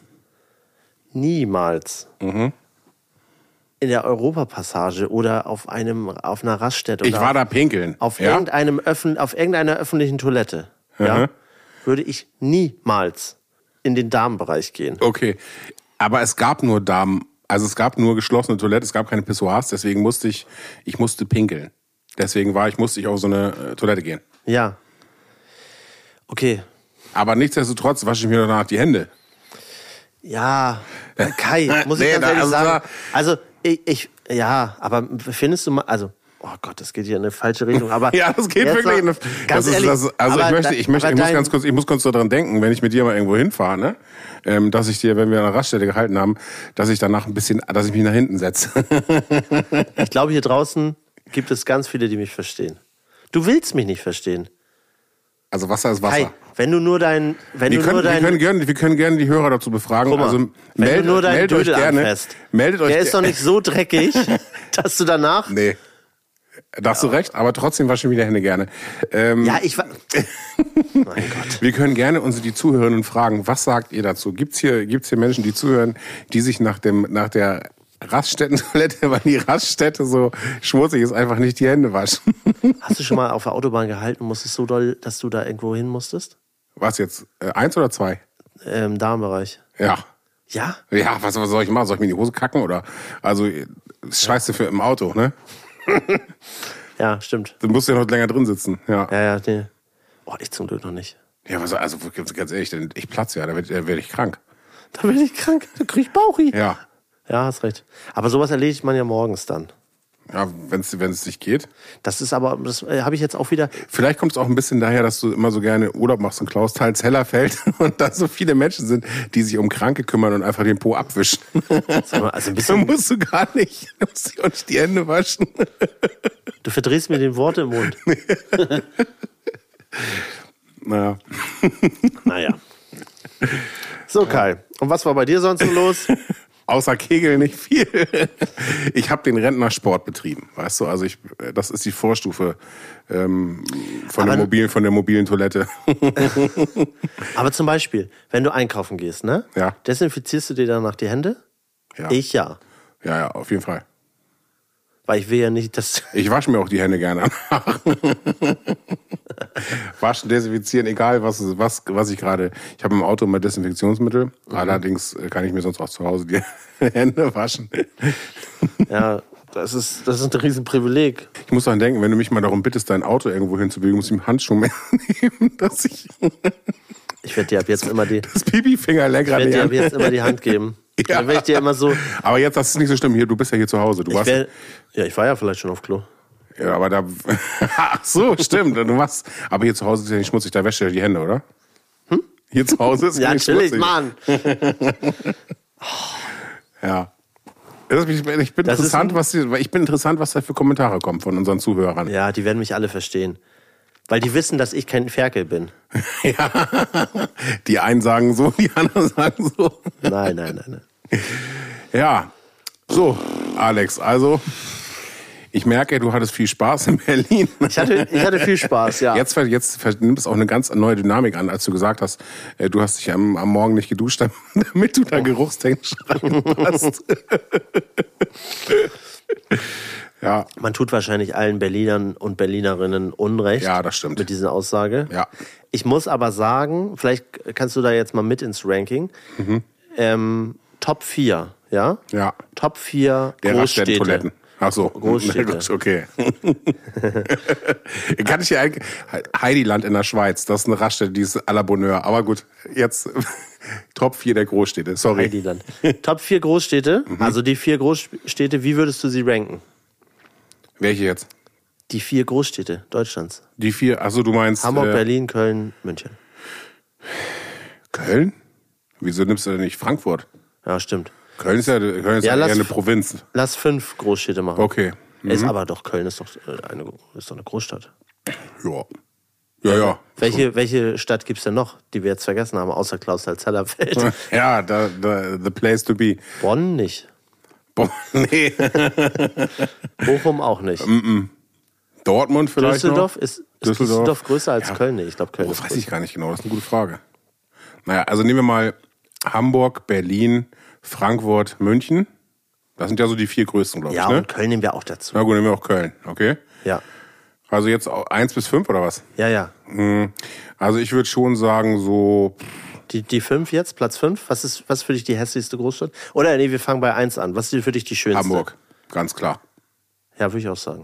niemals Mhm. in der Europapassage oder auf einem, auf einer Raststätte Ich oder war da pinkeln. auf, ja? irgendeinem Öffn, auf irgendeiner öffentlichen Toilette, ja, Mhm. würde ich niemals in den Darmbereich gehen. Okay, aber es gab nur Damen, also es gab nur geschlossene Toiletten, es gab keine Pissoirs, deswegen musste ich, ich musste pinkeln. Deswegen war ich, musste ich auf so eine äh, Toilette gehen. Ja. Okay. Aber nichtsdestotrotz wasche ich mir danach die Hände. Ja, Kai, muss ich Nee, ganz da- ehrlich also sagen. da- Also, ich, ich, ja, aber findest du mal, also, oh Gott, das geht hier in eine falsche Richtung, aber. Ja, das geht jetzt wirklich. mal, in eine- ganz das ist, ehrlich. das, also ich aber möchte, da- ich möchte, aber ich muss dein- ganz kurz, ich muss kurz daran denken, wenn ich mit dir mal irgendwo hinfahre, ne, ähm, dass ich dir, wenn wir an der Raststätte gehalten haben, dass ich danach ein bisschen, dass ich mich nach hinten setze. Ich glaube, hier draußen gibt es ganz viele, die mich verstehen. Du willst mich nicht verstehen. Also Wasser ist Wasser. Hey, wenn du nur dein... Wenn Wir du können, nur wir, dein können gerne, wir können gerne die Hörer dazu befragen. Guck mal, also wenn meldet, du nur deinen meldet euch Dödel gerne. anfasst, Meldet euch der ist ge- doch nicht so dreckig, dass du danach... Nee. Da hast du recht, aber trotzdem waschen wir die Hände gerne. Ähm, Ja, ich war... mein Gott. Wir können gerne unsere die Zuhörerinnen fragen, was sagt ihr dazu? Gibt's hier, gibt's hier Menschen, die zuhören, die sich nach dem, nach der Raststätten-Toilette, weil die Raststätte so schmutzig ist, einfach nicht die Hände waschen? Hast du schon mal auf der Autobahn gehalten und musstest so doll, dass du da irgendwo hin musstest? Was jetzt? Äh, eins oder zwei? Im Darmbereich. Ja. Ja? Ja, was, was soll ich machen? Soll ich mir in die Hose kacken oder? Also, ist scheiße für im Auto, ne? Ja, stimmt. Du musst ja noch länger drin sitzen, ja. Ja, ja, nee. Oh, ich zum Glück noch nicht. Ja, was, also ganz ehrlich, ich platze ja, da werde werd ich krank. Da bin ich krank, da krieg ich Bauchi. Ja. Ja, hast recht. Aber sowas erledigt man ja morgens dann. Ja, wenn es nicht geht. Das ist aber, das äh, habe ich jetzt auch wieder. Vielleicht kommt es auch ein bisschen daher, dass du immer so gerne Urlaub machst in Klausthal, Hellerfeld und da so viele Menschen sind, die sich um Kranke kümmern und einfach den Po abwischen. Sag mal, also ein Da bisschen, musst du gar nicht, du musst dir auch nicht die Hände waschen. du verdrehst mir den Worte im Mund. Naja. Naja. So, Kai. Und was war bei dir sonst so los? Außer Kegel nicht viel. Ich habe den Rentnersport betrieben, weißt du? Also ich, das ist die Vorstufe ähm, von, der Aber- mobilen, von der mobilen Toilette. Aber zum Beispiel, wenn du einkaufen gehst, ne? Ja. Desinfizierst du dir danach die Hände? Ja. Ich ja. Ja, ja, auf jeden Fall. Weil ich will ja nicht, dass... Ich wasche mir auch die Hände gerne nach. Waschen, desinfizieren, egal was, was, was ich gerade. Ich habe im Auto immer Desinfektionsmittel. Mhm. Allerdings kann ich mir sonst auch zu Hause die Hände waschen. Ja, das ist, das ist ein Riesenprivileg. Ich muss daran denken, wenn du mich mal darum bittest, dein Auto irgendwo hinzubewegen, muss ich einen Handschuh mehr nehmen, dass ich Ich werde dir ab jetzt immer die... das Pipi-Fingerlenkrad Ich werde dir ab nehme. jetzt immer die Hand geben. Ja. Dann werde ich dir immer so... Aber jetzt, das ist nicht so schlimm. Hier, du bist ja hier zu Hause. Du Ich warst, wär, ja, ich war ja vielleicht schon auf Klo. ja, aber da, ach so, stimmt. Du machst, aber hier zu Hause ist ja nicht schmutzig, da wäschst du ja die Hände, oder? Hm? Hier zu Hause ist Ja, nicht natürlich, schmutzig. Mann. Ja. Das, ich bin, ich bin Das ist interessant, ein- was die, ich bin interessant, was da für Kommentare kommen von unseren Zuhörern. Ja, die werden mich alle verstehen. Weil die wissen, dass ich kein Ferkel bin. Ja. Die einen sagen so, die anderen sagen so. Nein, nein, nein, nein. Ja. So, Alex, also ich merke, du hattest viel Spaß in Berlin. Ich hatte, ich hatte viel Spaß, ja. Jetzt, jetzt nimmt es auch eine ganz neue Dynamik an, als du gesagt hast, äh, du hast dich am, am Morgen nicht geduscht, damit du da geruchstechnisch reinpasst. Ja, Man tut wahrscheinlich allen Berlinern und Berlinerinnen Unrecht. Ja, das stimmt. Mit dieser Aussage. ja. Ich muss aber sagen, vielleicht kannst du da jetzt mal mit ins Ranking. Mhm. Ähm, Top vier, ja? Ja. Top vier Der Großstädte. Raststätten-Toiletten. Ach so. Großstädte. Okay. Kann ich hier eigentlich... Heidiland in der Schweiz, das ist eine Raststätte, die ist à la Bonheur. Aber gut, jetzt Top vier der Großstädte, sorry. Heidiland. Top vier Großstädte, Mhm. also die vier Großstädte, wie würdest du sie ranken? Welche jetzt? Die vier Großstädte Deutschlands. Die vier, also du meinst... Hamburg, äh, Berlin, Köln, München. Köln? Wieso nimmst du denn nicht Frankfurt? Ja, stimmt. Köln ist ja, Köln ist Ja, ja lass- eher eine Provinz. Lass fünf Großstädte machen. Okay. Mhm. Ist aber doch, Köln ist doch äh, eine, ist doch eine Großstadt. Ja. Ja, ja. Welche, welche Stadt gibt's denn noch, die wir jetzt vergessen haben, außer Klausthal-Zellerfeld? Ja, da, da, the place to be. Bonn nicht. Boah, nee. Bochum auch nicht. Dortmund vielleicht Düsseldorf noch? ist, ist Düsseldorf. Düsseldorf größer als Ja. Köln? Nee, ich glaube Köln Oh, ist weiß größer. ich gar nicht genau, das ist eine gute Frage. Naja, also nehmen wir mal Hamburg, Berlin, Frankfurt, München. Das sind ja so die vier größten, glaube Ja, ich, ne? und Köln nehmen wir auch dazu. Na gut, nehmen wir auch Köln, okay? Ja, Also jetzt auch eins bis fünf oder was? ja, ja. Hm, Also ich würde schon sagen so, Die, die fünf jetzt, Platz fünf. Was ist, was ist für dich die hässlichste Großstadt? Oder nee, wir fangen bei eins an. Was ist für dich die schönste? Hamburg, ganz klar. Ja, würde ich auch sagen.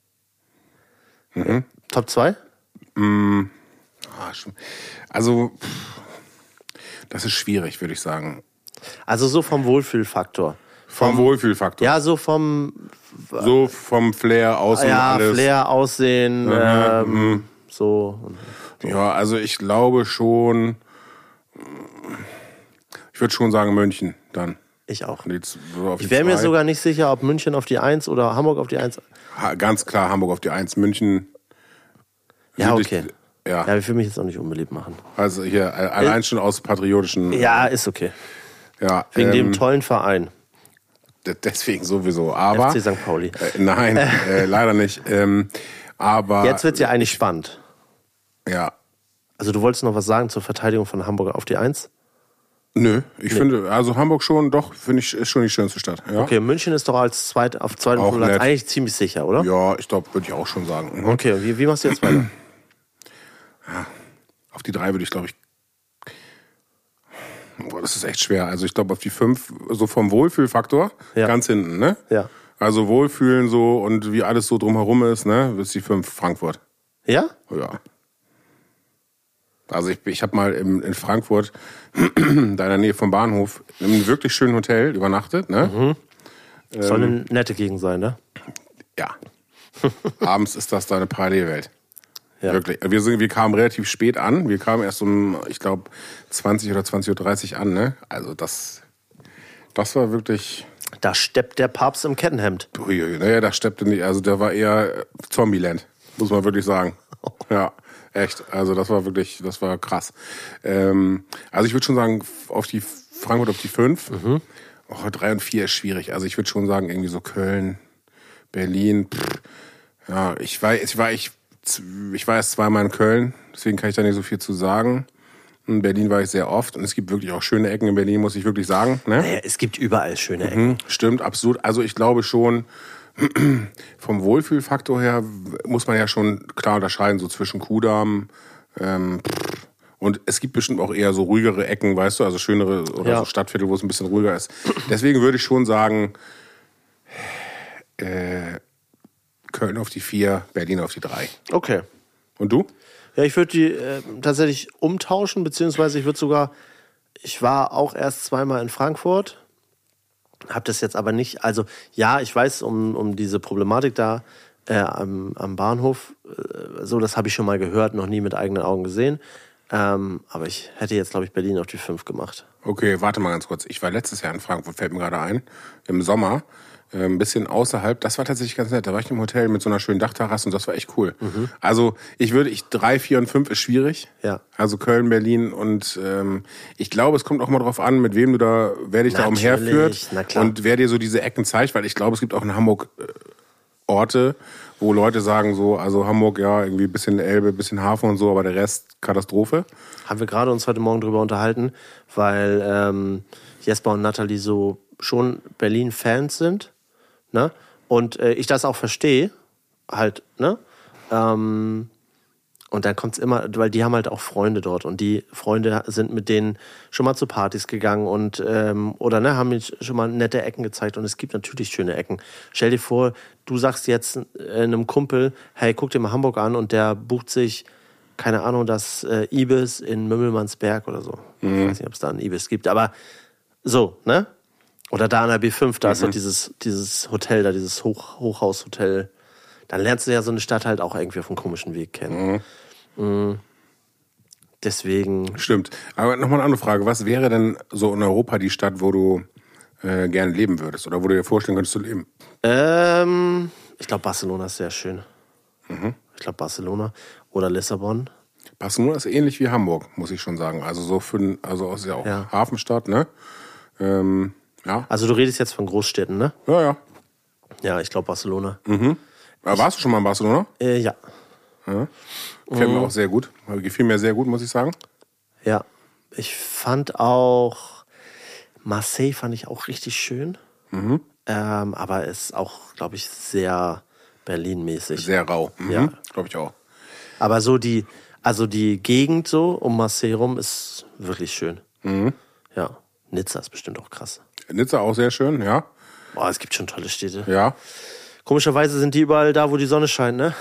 Mhm. Top zwei? Ah, schon- Also, pff, das ist schwierig, würde ich sagen. Also so vom Wohlfühlfaktor. Vom Wohlfühlfaktor. Ja, so vom So vom Flair, Außen, ja, alles. Flair, Aussehen, ähm, so. Und Ja, also ich glaube schon, ich würde schon sagen München dann. ich auch. Jetzt so auf die Ich wäre mir zwei. sogar nicht sicher, ob München auf die eins oder Hamburg auf die eins. Ha, ganz klar Hamburg auf die Eins, München. Ja, südlich- okay. Ja. Ja, ich will mich jetzt auch nicht unbeliebt machen. Also hier, äh, allein schon aus patriotischen... Ja, ist okay. Ja, Wegen ähm, dem tollen Verein. d- Deswegen sowieso. Aber... F C Sankt Pauli. Äh, nein, äh, leider nicht. Ähm, aber... Jetzt wird's ja eigentlich spannend. Ja. Also du wolltest noch was sagen zur Verteidigung von Hamburg auf die Eins? Nö, ich nee. finde, also Hamburg schon, doch, finde ich, ist schon die schönste Stadt. Ja. Okay, München ist doch als zweit, auf zweitem Auch Platz nett. eigentlich ziemlich sicher, oder? Ja, ich glaube, würde ich auch schon sagen. Mhm. Okay, wie, wie machst du jetzt weiter? Ja, auf die drei würde ich, glaube ich... Boah, das ist echt schwer. Also ich glaube, auf die fünf, so vom Wohlfühlfaktor, Ja. ganz hinten, ne? Ja. Also Wohlfühlen so und wie alles so drumherum ist, ne? Ist die fünf Frankfurt. Ja? Ja. Also ich, ich habe mal im, in Frankfurt, da in der Nähe vom Bahnhof, in einem wirklich schönen Hotel übernachtet, ne? Mhm. Soll eine nette Gegend sein, ne? Ja. Abends ist das da eine Parallelwelt. Ja. Wirklich. Wir, sind, wir kamen relativ spät an. Wir kamen erst um, ich glaube, zwanzig oder zwanzig Uhr dreißig an, ne? Also das, das war wirklich... Da steppt der Papst im Kettenhemd. Uiui, naja, das steppte nicht. Also der war eher Zombieland, muss man wirklich sagen. Ja, echt. Also das war wirklich, das war krass. Ähm, also ich würde schon sagen, auf die Frankfurt auf die fünf. Mhm. Oh, drei und vier ist schwierig. Also ich würde schon sagen, irgendwie so Köln, Berlin. Pff. Ja, ich war, ich war, ich, ich war erst zweimal in Köln, deswegen kann ich da nicht so viel zu sagen. In Berlin war ich sehr oft und es gibt wirklich auch schöne Ecken in Berlin, muss ich wirklich sagen. Ne? Naja, es gibt überall schöne Ecken. Mhm, stimmt, absolut. Also ich glaube schon, vom Wohlfühlfaktor her muss man ja schon klar unterscheiden, so zwischen Kudamm ähm, und es gibt bestimmt auch eher so ruhigere Ecken, weißt du, also schönere oder Ja. so Stadtviertel, wo es ein bisschen ruhiger ist. Deswegen würde ich schon sagen, äh, Köln auf die vier, Berlin auf die drei. Okay. Und du? Ja, ich würde die äh, tatsächlich umtauschen, beziehungsweise ich würde sogar, ich war auch erst zweimal in Frankfurt, habe das jetzt aber nicht, also ja, ich weiß um, um diese Problematik da äh, am, am Bahnhof, äh, so, das habe ich schon mal gehört, noch nie mit eigenen Augen gesehen, ähm, aber ich hätte jetzt, glaube ich, Berlin auf die fünf gemacht. Okay, warte mal ganz kurz. Ich war letztes Jahr in Frankfurt, fällt mir gerade ein, im Sommer, äh, ein bisschen außerhalb. Das war tatsächlich ganz nett. Da war ich im Hotel mit so einer schönen Dachterrasse und das war echt cool. Mhm. Also ich würde, ich drei, vier und fünf ist schwierig. Ja. Also Köln, Berlin und ähm, ich glaube, es kommt auch mal drauf an, mit wem du da, wer dich da Natürlich, umherführt na klar. und wer dir so diese Ecken zeigt, weil ich glaube, es gibt auch in Hamburg äh, Orte, wo Leute sagen so, also Hamburg, ja, irgendwie ein bisschen Elbe, ein bisschen Hafen und so, aber der Rest Katastrophe. Haben wir gerade uns heute Morgen drüber unterhalten, weil ähm, Jesper und Nathalie so schon Berlin-Fans sind, ne? Und äh, ich das auch verstehe, halt, ne? Ähm, und dann kommt's immer, weil die haben halt auch Freunde dort und die Freunde sind mit denen schon mal zu Partys gegangen und ähm, oder ne, haben mir schon mal nette Ecken gezeigt und es gibt natürlich schöne Ecken. Stell dir vor, du sagst jetzt äh, einem Kumpel, hey, guck dir mal Hamburg an und der bucht sich, keine Ahnung, das äh, Ibis in Mümmelmannsberg oder so. Mhm. Ich weiß nicht, ob es da ein Ibis gibt, aber so, ne? Oder da an der B fünf, da mhm. ist doch dieses, dieses Hotel, da dieses Hoch, Hochhaushotel. Dann lernst du ja so eine Stadt halt auch irgendwie auf einem komischen Weg kennen. Mhm. Mhm. Deswegen. Stimmt. Aber nochmal eine andere Frage. Was wäre denn so in Europa die Stadt, wo du äh, gerne leben würdest? Oder wo du dir vorstellen könntest zu leben? Ähm, ich glaube, Barcelona ist sehr schön. Mhm. Ich glaube, Barcelona oder Lissabon. Barcelona ist ähnlich wie Hamburg, muss ich schon sagen. Also so für, also ist ja auch Ja. Hafenstadt, ne? Ähm, ja. Also du redest jetzt von Großstädten, ne? Ja, ja. Ja, ich glaube Barcelona. Mhm. Aber warst du schon mal in Barcelona? Äh, ja. Ja. Gefällt mir auch sehr gut. Gefiel mir sehr gut, muss ich sagen. Ja. Ich fand auch Marseille fand ich auch richtig schön. Mhm. Ähm, aber ist auch, glaube ich, sehr Berlin-mäßig. Sehr rau. Mhm. Ja. Glaube ich auch. Aber so die, also die Gegend so um Marseille rum ist wirklich schön. Mhm. Ja. Nizza ist bestimmt auch krass. Nizza auch sehr schön, ja. Boah, es gibt schon tolle Städte. Ja. Komischerweise sind die überall da, wo die Sonne scheint, ne?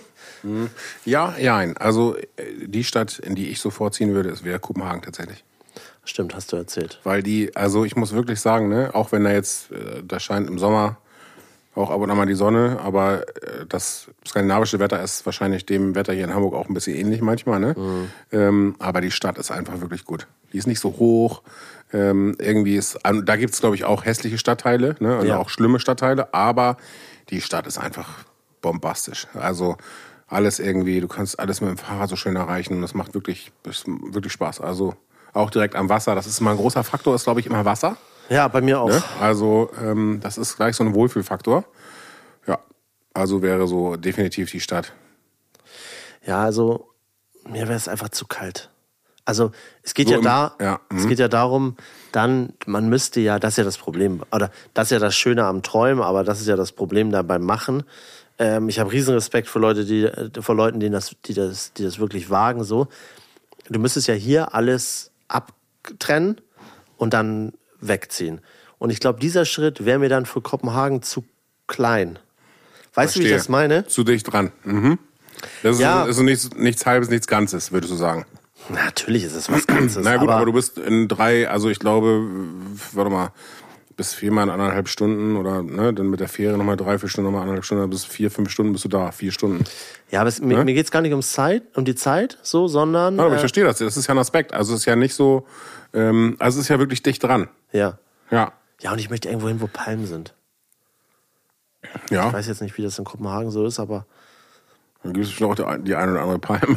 Ja, ja, nein. Also äh, die Stadt, in die ich sofort ziehen würde, ist wieder Kopenhagen tatsächlich. Stimmt, hast du erzählt. Weil die, also ich muss wirklich sagen, ne, auch wenn da jetzt, äh, da scheint im Sommer auch ab und an mal die Sonne, aber äh, das skandinavische Wetter ist wahrscheinlich dem Wetter hier in Hamburg auch ein bisschen ähnlich manchmal, ne? Mhm. Ähm, aber die Stadt ist einfach wirklich gut. Die ist nicht so hoch. Ähm, irgendwie ist, da gibt's glaube ich auch hässliche Stadtteile, ne? Also Ja. auch schlimme Stadtteile, aber die Stadt ist einfach bombastisch. Also alles irgendwie, du kannst alles mit dem Fahrrad so schön erreichen und das macht wirklich, das macht wirklich Spaß. Also auch direkt am Wasser, das ist immer ein großer Faktor, ist glaube ich immer Wasser. Ja, bei mir auch. Ne? Also ähm, das ist gleich so ein Wohlfühlfaktor. Ja, also wäre so definitiv die Stadt. Ja, also mir wäre es einfach zu kalt. Also es geht So ja im- da, ja, es mhm. geht ja darum, dann, man müsste ja, das ist ja das Problem, oder das ist ja das Schöne am Träumen, aber das ist ja das Problem da beim Machen. Ähm, ich habe riesen Respekt vor Leute, die, vor Leuten, die das, die das, die das wirklich wagen, so. Du müsstest ja hier alles abtrennen und dann wegziehen. Und ich glaube, dieser Schritt wäre mir dann für Kopenhagen zu klein. Weißt du, wie ich Verstehe. das meine? Zu dicht dran. Mhm. Das ist, Ja. ist nichts, nichts Halbes, nichts Ganzes, würdest du sagen. Natürlich ist es was Ganzes. Na gut, aber, aber du bist in drei, also ich glaube, warte mal, bis viermal in anderthalb Stunden oder ne, dann mit der Fähre nochmal drei, vier Stunden, nochmal anderthalb Stunden, bis vier, fünf Stunden bist du da, vier Stunden. Ja, aber es, mir, Ne? mir geht es gar nicht ums Zeit, um die Zeit, so, sondern. Ja, aber ich äh, verstehe das, das ist ja ein Aspekt. Also es ist ja nicht so, ähm, also es ist ja wirklich dicht dran. ja. Ja. Ja, und ich möchte irgendwo hin, wo Palmen sind. Ja. Ich weiß jetzt nicht, wie das in Kopenhagen so ist, aber. Dann gibt es vielleicht auch die, die eine oder andere Palme.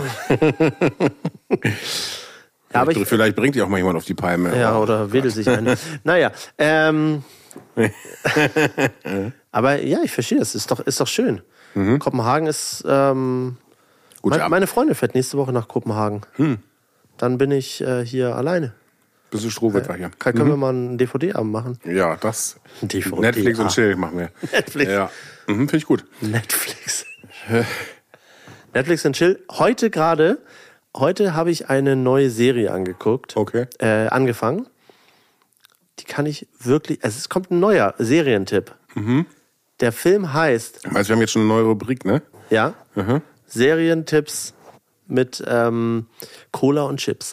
Ja, aber ich, Vielleicht bringt die auch mal jemand auf die Palme. ja, oder wedelt sich ein. Naja, ähm. aber ja, ich verstehe das. Ist doch, ist doch schön. Kopenhagen ist. Ähm, Gut, mein, ja. meine Freundin fährt nächste Woche nach Kopenhagen. Dann bin ich äh, hier alleine. Bist du Strohwitter hier? Kann, können wir mal einen D V D-Abend machen? Ja, das. Ein D V D, Netflix ah. und Chill machen wir. Netflix. Ja. Mhm, finde ich gut. Netflix. Netflix und Chill. Heute gerade, heute habe ich eine neue Serie angeguckt. Okay. Äh, angefangen. Die kann ich wirklich, also es kommt ein neuer Serientipp. Mhm. Der Film heißt, Also wir haben jetzt schon eine neue Rubrik, ne? ja, Mhm. Serientipps mit ähm, Cola und Chips.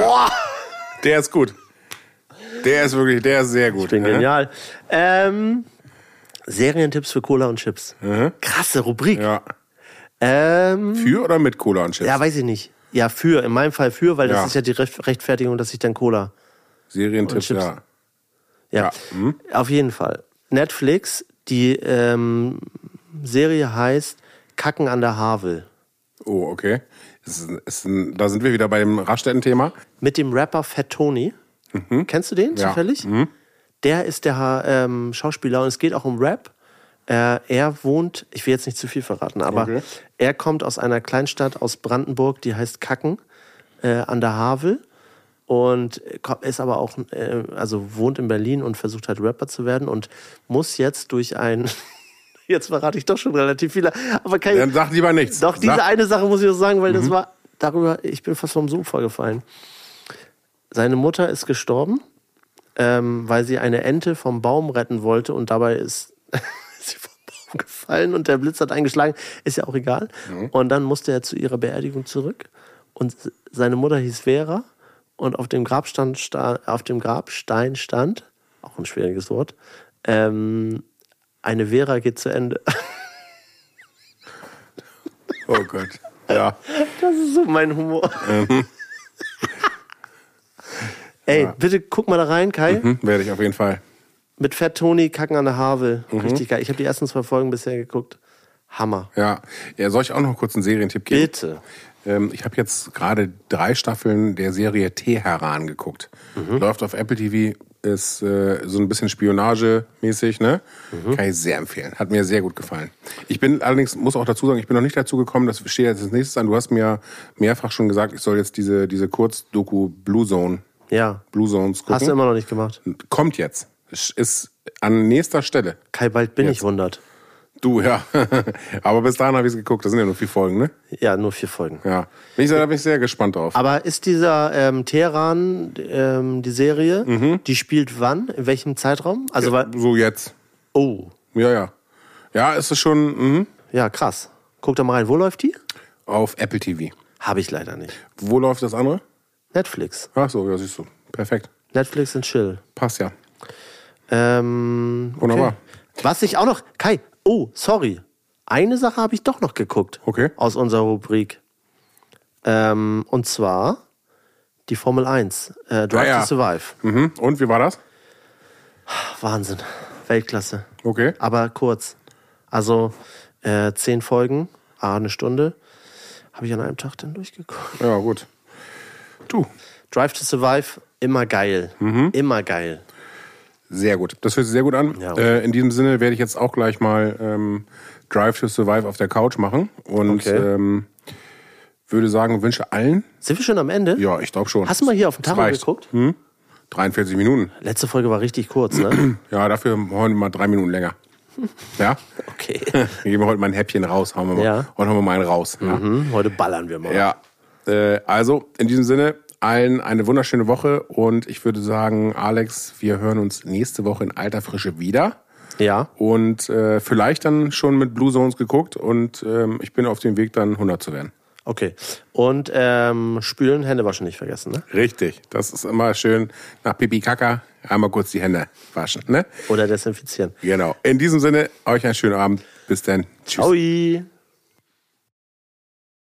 Der ist gut. Der ist wirklich, der ist sehr gut. Ich bin ne? genial. Ähm, Serientipps für Cola und Chips. Mhm. Krasse Rubrik. Ja. Ähm, Für oder mit Cola und Chips? ja, weiß ich nicht. Ja, für. In meinem Fall für, weil das Ja. ist ja die Recht- Rechtfertigung, dass ich dann Cola. Serientipps, Und Chips. ja. Ja, Ja, mhm. auf jeden Fall. Netflix, die ähm, Serie heißt Kacken an der Havel. Oh, okay. Das ist, ist ein, da sind wir wieder bei dem Raststätten-Thema. Mit dem Rapper Fat Tony. Kennst du den Ja. zufällig? Der ist der ähm, Schauspieler und es geht auch um Rap. Äh, er wohnt, ich will jetzt nicht zu viel verraten, aber Okay. er kommt aus einer Kleinstadt aus Brandenburg, die heißt Kacken äh, an der Havel. Und ist aber auch, äh, also wohnt in Berlin und versucht halt Rapper zu werden und muss jetzt durch ein, jetzt verrate ich doch schon relativ viele, aber kein, Dann sag lieber nichts. doch, diese Sag. eine Sache muss ich noch sagen, weil das war darüber, ich bin fast vom Sofa gefallen. Seine Mutter ist gestorben, ähm, weil sie eine Ente vom Baum retten wollte und dabei ist sie vom Baum gefallen und der Blitz hat eingeschlagen. Ist ja auch egal. Und dann musste er zu ihrer Beerdigung zurück und seine Mutter hieß Vera und auf dem Grabstein, sta- auf dem Grabstein stand, auch ein schwieriges Wort, ähm, eine Vera geht zu Ende. Oh Gott. Ja. Das ist so mein Humor. Ey, bitte guck mal da rein, Kai. Hm, werde ich auf jeden Fall. Mit Fat Tony, Kacken an der Havel. Richtig geil. Ich habe die ersten zwei Folgen bisher geguckt. Hammer. Ja. Ja, soll ich auch noch kurz einen Serientipp geben? Bitte. Ähm, ich habe jetzt gerade drei Staffeln der Serie Teheran geguckt. Läuft auf Apple T V, ist äh, so ein bisschen spionagemäßig, ne? Kann ich sehr empfehlen. Hat mir sehr gut gefallen. Ich bin allerdings, muss auch dazu sagen, ich bin noch nicht dazu gekommen, das steht jetzt als nächstes an. Du hast mir mehrfach schon gesagt, ich soll jetzt diese, diese Kurzdoku Blue Zone, Ja. Blue Zones gucken. Hast du immer noch nicht gemacht. Kommt jetzt. Es Ist an nächster Stelle. Kai, bald bin Jetzt. ich hundert. Du, ja. Aber bis dahin habe ich es geguckt. Das sind ja nur vier Folgen, ne? Ja, nur vier Folgen. Ja. Bin ich, da bin ich sehr gespannt drauf. Aber ist dieser ähm, Teheran, ähm, die Serie, Mhm. die spielt wann? In welchem Zeitraum? Also, weil, So jetzt. oh, Ja, ja. Ja, ist es schon mhm. ja, krass. Guck da mal rein. Wo läuft die? auf Apple T V. Habe ich leider nicht. Wo läuft das andere? Netflix. Ach so, ja, siehst du. Perfekt. Netflix und Chill. Passt ja. Ähm, okay. Wunderbar. Was ich auch noch, Kai, oh, sorry. Eine Sache habe ich doch noch geguckt. Okay. Aus unserer Rubrik. Ähm, und zwar die Formel eins. Äh, Drive Ah, ja. to Survive. Mhm. Und wie war das? Wahnsinn. Weltklasse. Okay. Aber kurz. Also äh, zehn Folgen, ah, eine Stunde. habe ich an einem Tag dann durchgeguckt. Ja, gut. Du. Drive to Survive, immer geil. Mhm. Immer geil. Sehr gut. Das hört sich sehr gut an. Ja, okay. äh, in diesem Sinne werde ich jetzt auch gleich mal ähm, Drive to Survive auf der Couch machen. Und Okay. ähm, würde sagen, wünsche allen. Sind wir schon am Ende? Ja, ich glaube schon. Hast du mal hier auf den Das Tacho reicht. geguckt? Hm? dreiundvierzig Minuten. Letzte Folge war richtig kurz, ne? Ja, dafür heute mal drei Minuten länger. Ja? Okay. Geben wir heute mal ein Häppchen raus. Hauen wir mal, Ja. heute hauen wir mal einen raus. Ja. Mhm, heute ballern wir mal. Ja, äh, also in diesem Sinne allen eine wunderschöne Woche und ich würde sagen, Alex, wir hören uns nächste Woche in alter Frische wieder Ja. und äh, vielleicht dann schon mit Blue Zones geguckt und ähm, ich bin auf dem Weg dann hundert zu werden. Okay. Und ähm, spülen, Hände waschen nicht vergessen, ne? Richtig, das ist immer schön nach Pipi Kaka einmal kurz die Hände waschen, ne? Oder desinfizieren. Genau. In diesem Sinne, euch einen schönen Abend. Bis dann. Tschüss. Ciao.